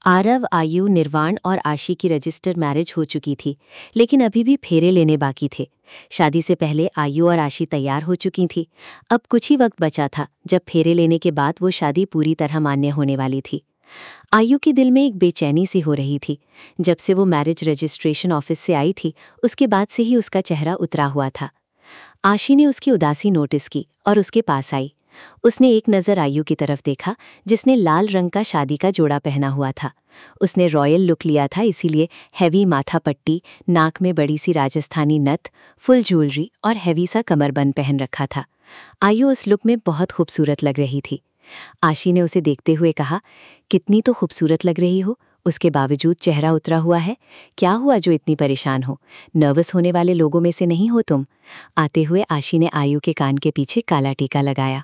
आरव, आयु, निर्वाण और आशी की रजिस्टर मैरिज हो चुकी थी, लेकिन अभी भी फेरे लेने बाकी थे। शादी से पहले आयु और आशी तैयार हो चुकी थी। अब कुछ ही वक्त बचा था जब फेरे लेने के बाद वो शादी पूरी तरह मान्य होने वाली थी। आयु के दिल में एक बेचैनी सी हो रही थी। जब से वो मैरिज रजिस्ट्रेशन ऑफिस से आई थी, उसके बाद से ही उसका चेहरा उतरा हुआ था। आशी ने उसकी उदासी नोटिस की और उसके पास आई। उसने एक नज़र आयु की तरफ देखा, जिसने लाल रंग का शादी का जोड़ा पहना हुआ था। उसने रॉयल लुक लिया था, इसीलिए हैवी माथा पट्टी, नाक में बड़ी सी राजस्थानी नथ, फुल ज्वेलरी और हैवी सा कमरबंद पहन रखा था। आयु उस लुक में बहुत खूबसूरत लग रही थी। आशी ने उसे देखते हुए कहा, कितनी तो खूबसूरत लग रही हो, उसके बावजूद चेहरा उतरा हुआ है। क्या हुआ जो इतनी परेशान हो? नर्वस होने वाले लोगों में से नहीं हो तुम? आते हुए आशी ने आयु के कान के पीछे काला टीका लगाया।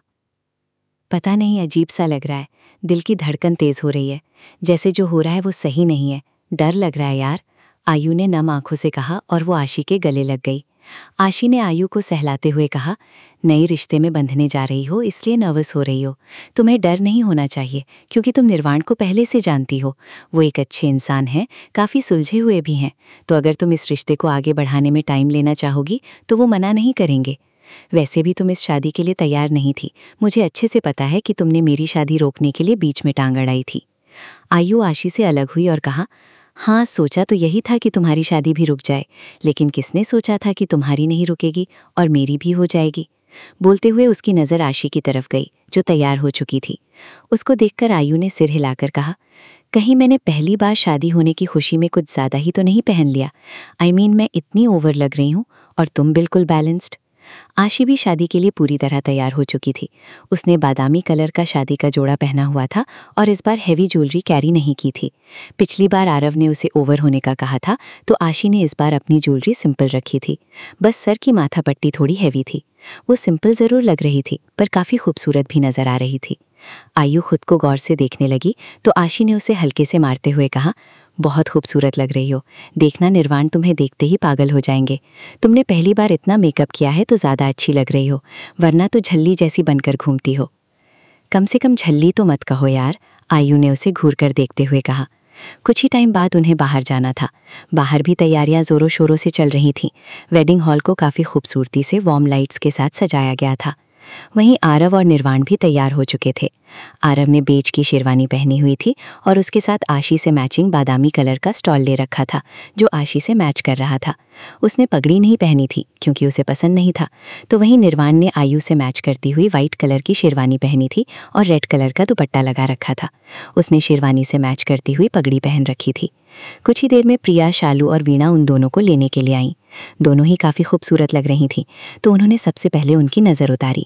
पता नहीं, अजीब सा लग रहा है। दिल की धड़कन तेज हो रही है। जैसे जो हो रहा है वो सही नहीं है। डर लग रहा है यार, आयु ने नम आंखों से कहा और वो आशी के गले लग गई। आशी ने आयु को सहलाते हुए कहा, नए रिश्ते में बंधने जा रही हो, इसलिए नर्वस हो रही हो। तुम्हें डर नहीं होना चाहिए, क्योंकि तुम निर्वाण को पहले से जानती हो। वो एक अच्छे इंसान हैं, काफ़ी सुलझे हुए भी हैं। तो अगर तुम इस रिश्ते को आगे बढ़ाने में टाइम लेना चाहोगी तो वो मना नहीं करेंगे। वैसे भी तुम इस शादी के लिए तैयार नहीं थी। मुझे अच्छे से पता है कि तुमने मेरी शादी रोकने के लिए बीच में टांग अड़ाई थी। आयु आशी से अलग हुई और कहा, हाँ, सोचा तो यही था कि तुम्हारी शादी भी रुक जाए, लेकिन किसने सोचा था कि तुम्हारी नहीं रुकेगी और मेरी भी हो जाएगी। बोलते हुए उसकी नज़र आशी की तरफ गई, जो तैयार हो चुकी थी। उसको देखकर आयु ने सिर हिलाकर कहा, कहीं मैंने पहली बार शादी होने की खुशी में कुछ ज़्यादा ही तो नहीं पहन लिया? मैं इतनी ओवर लग रही हूँ और तुम बिल्कुल बैलेंस्ड। आशी भी शादी के लिए पूरी तरह तैयार हो चुकी थी। उसने बादामी कलर का शादी का जोड़ा पहना हुआ था और इस बार हैवी ज्वेलरी कैरी नहीं की थी। पिछली बार आरव ने उसे ओवर होने का कहा था, तो आशी ने इस बार अपनी ज्वेलरी सिंपल रखी थी। बस सर की माथा पट्टी थोड़ी हैवी थी। वो सिंपल ज़रूर लग रही थी, पर काफ़ी खूबसूरत भी नज़र आ रही थी। आयु खुद को गौर से देखने लगी तो आशी ने उसे हल्के से मारते हुए कहा, बहुत खूबसूरत लग रही हो। देखना, निर्वाण तुम्हें देखते ही पागल हो जाएंगे। तुमने पहली बार इतना मेकअप किया है तो ज़्यादा अच्छी लग रही हो, वरना तो झल्ली जैसी बनकर घूमती हो। कम से कम झल्ली तो मत कहो यार, आयु ने उसे घूर कर देखते हुए कहा। कुछ ही टाइम बाद उन्हें बाहर जाना था। बाहर भी तैयारियां जोरों शोरों से चल रही थीं। वेडिंग हॉल को काफ़ी खूबसूरती से वार्म लाइट्स के साथ सजाया गया था। वहीं आरव और निर्वाण भी तैयार हो चुके थे। आरव ने बेज की शेरवानी पहनी हुई थी और उसके साथ आशी से मैचिंग बादामी कलर का स्टॉल ले रखा था, जो आशी से मैच कर रहा था। उसने पगड़ी नहीं पहनी थी क्योंकि उसे पसंद नहीं था। तो वहीं निर्वाण ने आयु से मैच करती हुई वाइट कलर की शेरवानी पहनी थी और रेड कलर का दुपट्टा लगा रखा था। उसने शेरवानी से मैच करती हुई पगड़ी पहन रखी थी। कुछ ही देर में प्रिया, शालू और वीणा उन दोनों को लेने के लिए आईं। दोनों ही काफ़ी खूबसूरत लग रही थीं, तो उन्होंने सबसे पहले उनकी नज़र उतारी।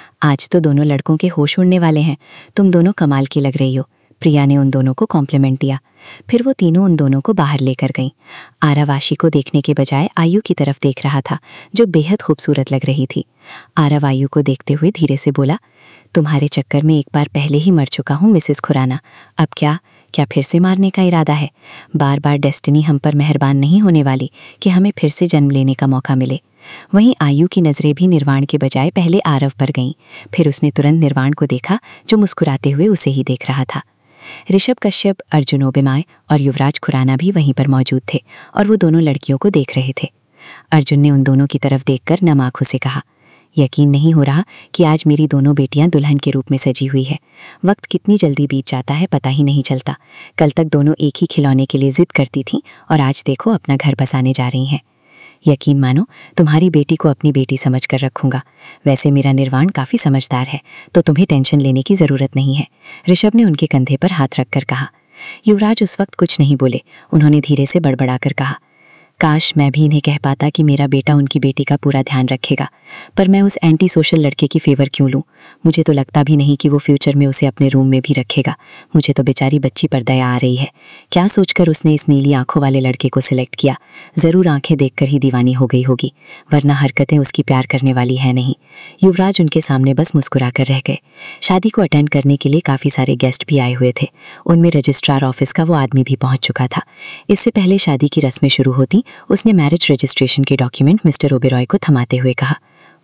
आज तो दोनों लड़कों के होश उड़ने वाले हैं, तुम दोनों कमाल की लग रही हो, प्रिया ने उन दोनों को कॉम्प्लीमेंट दिया। फिर वो तीनों उन दोनों को बाहर लेकर गईं। आरव आशी को देखने के बजाय आयु की तरफ देख रहा था, जो बेहद खूबसूरत लग रही थी। आरव आयु को देखते हुए धीरे से बोला, तुम्हारे चक्कर में एक बार पहले ही मर चुका हूँ मिसेस खुराना। अब क्या फिर से मारने का इरादा है? बार बार डेस्टिनी हम पर मेहरबान नहीं होने वाली कि हमें फिर से जन्म लेने का मौका मिले। वहीं आयु की नज़रें भी निर्वाण के बजाय पहले आरव पर गईं। फिर उसने तुरंत निर्वाण को देखा, जो मुस्कुराते हुए उसे ही देख रहा था। ऋषभ कश्यप, अर्जुन ओबेमाय और युवराज खुराना भी वहीं पर मौजूद थे और वो दोनों लड़कियों को देख रहे थे। अर्जुन ने उन दोनों की तरफ देखकर नम आंखों से कहा, यकीन नहीं हो रहा कि आज मेरी दोनों बेटियां दुल्हन के रूप में सजी हुई है। वक्त कितनी जल्दी बीत जाता है पता ही नहीं चलता। कल तक दोनों एक ही खिलौने के लिए जिद करती थीं और आज देखो अपना घर बसाने जा रही हैं। यकीन मानो, तुम्हारी बेटी को अपनी बेटी समझकर रखूंगा। वैसे मेरा निर्वाण काफ़ी समझदार है, तो तुम्हें टेंशन लेने की ज़रूरत नहीं है, ऋषभ ने उनके कंधे पर हाथ रखकर कहा। युवराज उस वक्त कुछ नहीं बोले। उन्होंने धीरे से बड़बड़ाकर कहा, काश मैं भी इन्हें कह पाता कि मेरा बेटा उनकी बेटी का पूरा ध्यान रखेगा, पर मैं उस एंटी सोशल लड़के की फेवर क्यों लूं? मुझे तो लगता भी नहीं कि वो फ्यूचर में उसे अपने रूम में भी रखेगा। मुझे तो बेचारी बच्ची पर दया आ रही है। क्या सोचकर उसने इस नीली आंखों वाले लड़के को सिलेक्ट किया? ज़रूर आंखें देखकर ही दीवानी हो गई होगी, वरना हरकतें उसकी प्यार करने वाली है नहीं। युवराज उनके सामने बस मुस्कुरा कर रह गए। शादी को अटेंड करने के लिए काफ़ी सारे गेस्ट भी आए हुए थे। उनमें रजिस्ट्रार ऑफिस का वो आदमी भी पहुंच चुका था। इससे पहले शादी की रस्में शुरू होती, उसने मैरिज रजिस्ट्रेशन के डॉक्यूमेंट मिस्टर ओबेरॉय को थमाते हुए कहा,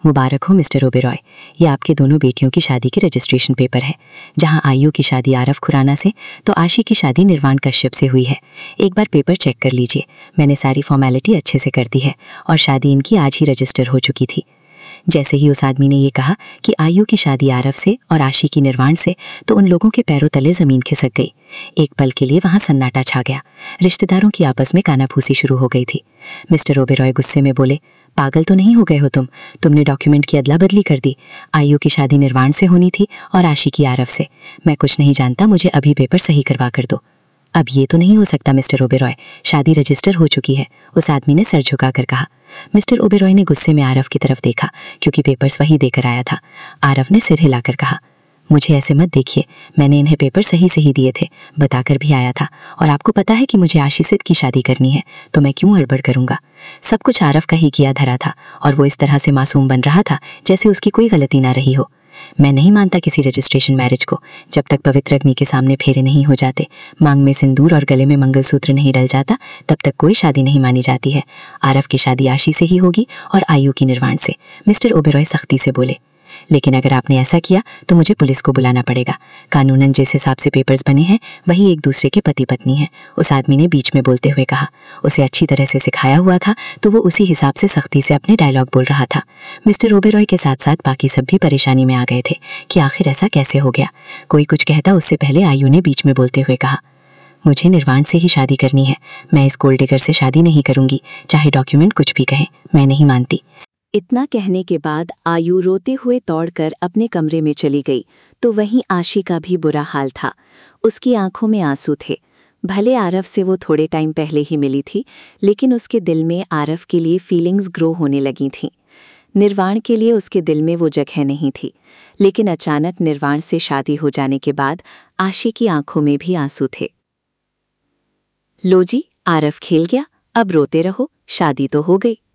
मुबारक हो मिस्टर ओबेरॉय, ये आपके दोनों बेटियों की शादी के रजिस्ट्रेशन पेपर है। जहां आयु की शादी आरव खुराना से तो आशी की शादी निर्वाण कश्यप से हुई है। एक बार पेपर चेक कर लीजिए, मैंने सारी फॉर्मेलिटी अच्छे से कर दी है और शादी इनकी आज ही रजिस्टर हो चुकी थी। जैसे ही उस आदमी ने ये कहा कि आयु की शादी आरव से और आशी की निर्वाण से, तो उन लोगों के पैरों तले जमीन खिसक गई। एक पल के लिए वहां सन्नाटा छा गया। रिश्तेदारों की आपस में कानाफूसी शुरू हो गई थी। मिस्टर ओबेरॉय गुस्से में बोले, पागल तो नहीं हो गए हो तुमने डॉक्यूमेंट की अदला बदली कर दी। आयु की शादी निर्वाण से होनी थी और आशी की आरव से। मैं कुछ नहीं जानता, मुझे अभी पेपर सही करवा कर दो। अब ये तो नहीं हो सकता मिस्टर ओबेरॉय, शादी रजिस्टर हो चुकी है, उस आदमी ने सर झुकाकर कहा। मिस्टर ओबेरॉय ने गुस्से में आरव की तरफ देखा, क्योंकि पेपर्स वही देकर आया था। आरव ने सिर हिलाकर कहा, मुझे ऐसे मत देखिए, मैंने इन्हें पेपर सही सही दिए थे, बताकर भी आया था। और आपको पता है कि मुझे आशीषित की शादी करनी है, तो मैं क्यों हड़बड़ करूंगा। सब कुछ आरव का ही किया धरा था और वो इस तरह से मासूम बन रहा था जैसे उसकी कोई गलती ना रही हो। मैं नहीं मानता किसी रजिस्ट्रेशन मैरिज को। जब तक पवित्र अग्नि के सामने फेरे नहीं हो जाते, मांग में सिंदूर और गले में मंगलसूत्र नहीं डल जाता, तब तक कोई शादी नहीं मानी जाती है। आरव की शादी आशी से ही होगी और आयु की निर्वाण से, मिस्टर ओबेरॉय सख्ती से बोले। लेकिन अगर आपने ऐसा किया तो मुझे पुलिस को बुलाना पड़ेगा। कानूनन जिस हिसाब से पेपर्स बने हैं वही एक दूसरे के पति पत्नी हैं, उस आदमी ने बीच में बोलते हुए कहा। उसे अच्छी तरह से सिखाया हुआ था तो वो उसी हिसाब से सख्ती से अपने डायलॉग बोल रहा था। मिस्टर ओबेरॉय के साथ साथ बाकी सब भी परेशानी में आ गए थे कि आखिर ऐसा कैसे हो गया। कोई कुछ कहता उससे पहले आयु ने बीच में बोलते हुए कहा, मुझे निर्वाण से ही शादी करनी है। मैं इस गोल्ड डिगर से शादी नहीं करूंगी, चाहे डॉक्यूमेंट कुछ भी कहें, मैं नहीं मानती। इतना कहने के बाद आयु रोते हुए दौड़कर अपने कमरे में चली गई, तो वहीं आशी का भी बुरा हाल था। उसकी आंखों में आंसू थे। भले आरव से वो थोड़े टाइम पहले ही मिली थी, लेकिन उसके दिल में आरव के लिए फीलिंग्स ग्रो होने लगी थीं। निर्वाण के लिए उसके दिल में वो जगह नहीं थी, लेकिन अचानक निर्वाण से शादी हो जाने के बाद आशी की आंखों में भी आंसू थे। लो जी, आरव खेल गया, अब रोते रहो, शादी तो हो गई।